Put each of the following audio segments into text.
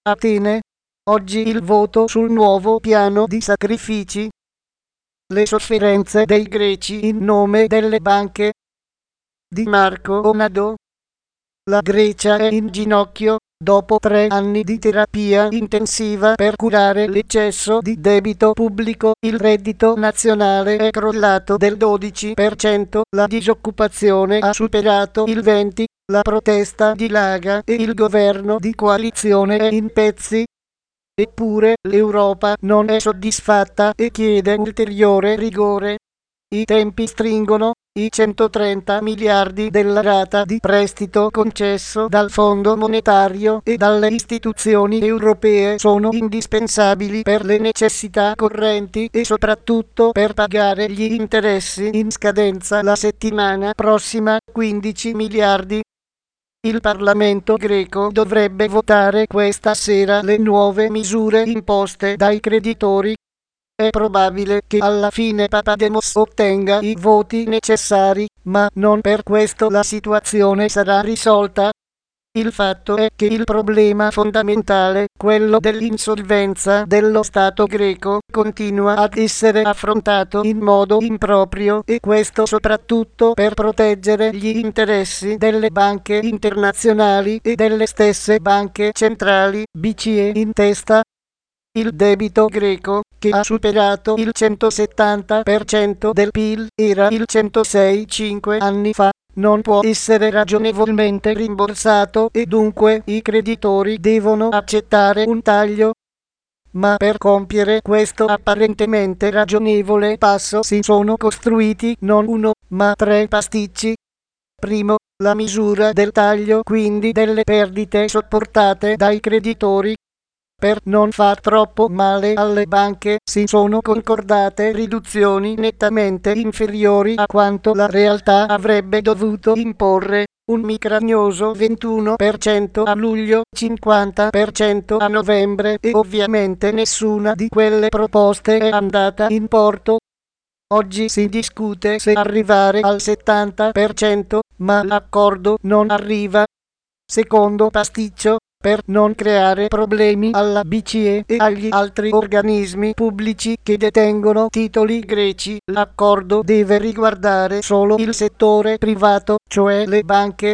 Atene. Oggi il voto sul nuovo piano di sacrifici. Le sofferenze dei greci in nome delle banche. Di Marco Onado. La Grecia è in ginocchio, dopo 3 anni di terapia intensiva per curare l'eccesso di debito pubblico. Il reddito nazionale è crollato del 12%, la disoccupazione ha superato il 20%, la protesta dilaga e il governo di coalizione è in pezzi. Eppure l'Europa non è soddisfatta e chiede ulteriore rigore. I tempi stringono. I 130 miliardi della rata di prestito concesso dal Fondo monetario e dalle istituzioni europee sono indispensabili per le necessità correnti e soprattutto per pagare gli interessi in scadenza la settimana prossima, 15 miliardi. Il Parlamento greco dovrebbe votare questa sera le nuove misure imposte dai creditori. È probabile che alla fine Papademos ottenga i voti necessari, ma non per questo la situazione sarà risolta. Il fatto è che il problema fondamentale, quello dell'insolvenza dello Stato greco, continua ad essere affrontato in modo improprio e questo soprattutto per proteggere gli interessi delle banche internazionali e delle stesse banche centrali, BCE in testa. Il debito greco, che ha superato il 170% del PIL, era il 106 5 anni fa, non può essere ragionevolmente rimborsato e dunque i creditori devono accettare un taglio. Ma per compiere questo apparentemente ragionevole passo si sono costruiti non uno, ma 3 pasticci. Primo, la misura del taglio, quindi delle perdite sopportate dai creditori. Per non far troppo male alle banche si sono concordate riduzioni nettamente inferiori a quanto la realtà avrebbe dovuto imporre, un micragnoso 21% a luglio, 50% a novembre e ovviamente nessuna di quelle proposte è andata in porto. Oggi si discute se arrivare al 70%, ma l'accordo non arriva. Secondo pasticcio, per non creare problemi alla BCE e agli altri organismi pubblici che detengono titoli greci, l'accordo deve riguardare solo il settore privato, cioè le banche.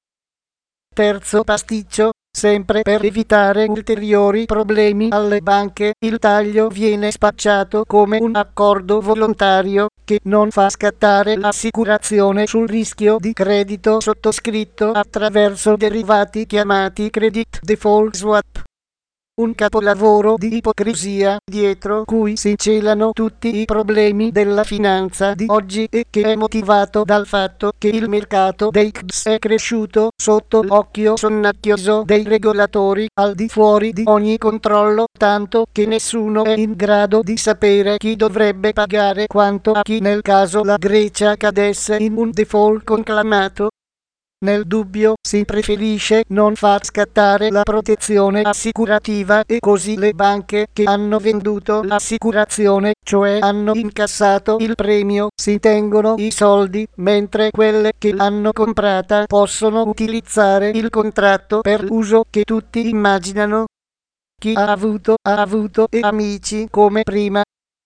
Terzo pasticcio, sempre per evitare ulteriori problemi alle banche, il taglio viene spacciato come un accordo volontario che non fa scattare l'assicurazione sul rischio di credito sottoscritto attraverso derivati chiamati credit default swap. Un capolavoro di ipocrisia dietro cui si celano tutti i problemi della finanza di oggi e che è motivato dal fatto che il mercato dei CDS è cresciuto sotto l'occhio sonnacchioso dei regolatori al di fuori di ogni controllo, tanto che nessuno è in grado di sapere chi dovrebbe pagare quanto a chi nel caso la Grecia cadesse in un default conclamato. Nel dubbio si preferisce non far scattare la protezione assicurativa e così le banche che hanno venduto l'assicurazione, cioè hanno incassato il premio, si tengono i soldi, mentre quelle che l'hanno comprata possono utilizzare il contratto per l'uso che tutti immaginano. Chi ha avuto e amici come prima.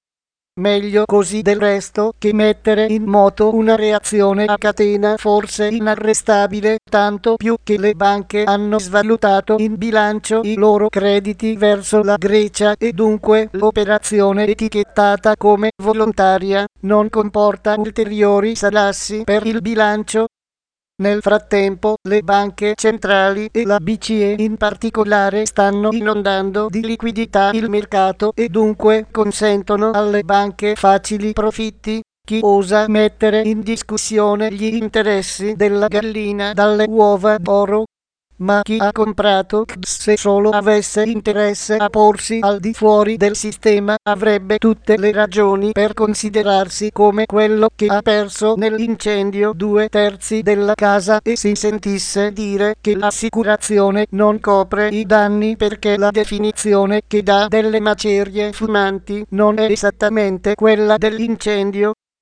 Meglio così del resto che mettere in moto una reazione a catena forse inarrestabile, tanto più che le banche hanno svalutato in bilancio i loro crediti verso la Grecia e dunque l'operazione etichettata come volontaria non comporta ulteriori salassi per il bilancio. Nel frattempo, le banche centrali e la BCE in particolare stanno inondando di liquidità il mercato e dunque consentono alle banche facili profitti. Chi osa mettere in discussione gli interessi della gallina dalle uova d'oro? Ma chi ha comprato CDS se solo avesse interesse a porsi al di fuori del sistema avrebbe tutte le ragioni per considerarsi come quello che ha perso nell'incendio 2/3 della casa e si sentisse dire che l'assicurazione non copre i danni perché la definizione che dà delle macerie fumanti non è esattamente quella dell'incendio.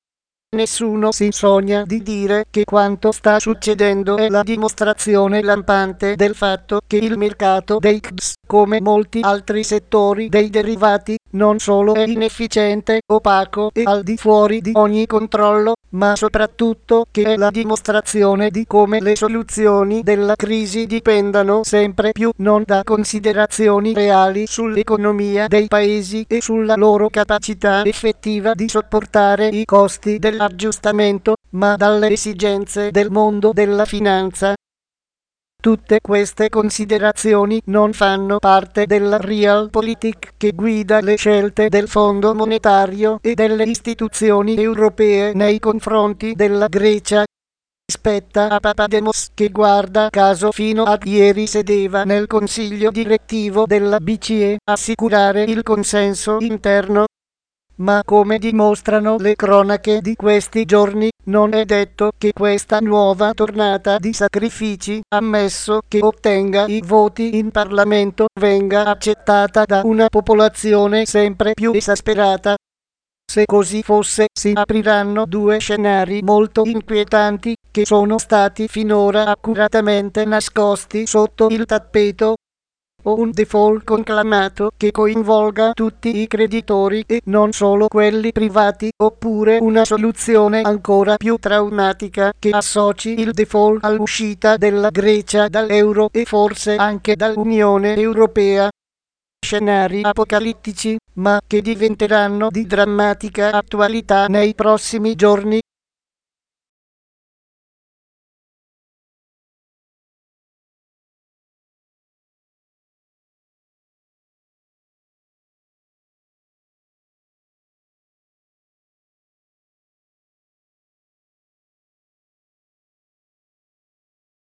Nessuno si sogna di dire che quanto sta succedendo è la dimostrazione lampante del fatto che il mercato dei CDS, come molti altri settori dei derivati, non solo è inefficiente, opaco e al di fuori di ogni controllo, ma soprattutto che è la dimostrazione di come le soluzioni della crisi dipendano sempre più non da considerazioni reali sull'economia dei paesi e sulla loro capacità effettiva di sopportare i costi dell'aggiustamento, ma dalle esigenze del mondo della finanza. Tutte queste considerazioni non fanno parte della realpolitik che guida le scelte del Fondo monetario e delle istituzioni europee nei confronti della Grecia. Spetta a Papademos, che guarda caso fino a ieri sedeva nel consiglio direttivo della BCE, assicurare il consenso interno. Ma come dimostrano le cronache di questi giorni, non è detto che questa nuova tornata di sacrifici, ammesso che ottenga i voti in Parlamento, venga accettata da una popolazione sempre più esasperata. Se così fosse, si apriranno due scenari molto inquietanti, che sono stati finora accuratamente nascosti sotto il tappeto. O un default conclamato che coinvolga tutti i creditori e non solo quelli privati, oppure una soluzione ancora più traumatica che associ il default all'uscita della Grecia dall'euro e forse anche dall'Unione Europea. Scenari apocalittici, ma che diventeranno di drammatica attualità nei prossimi giorni.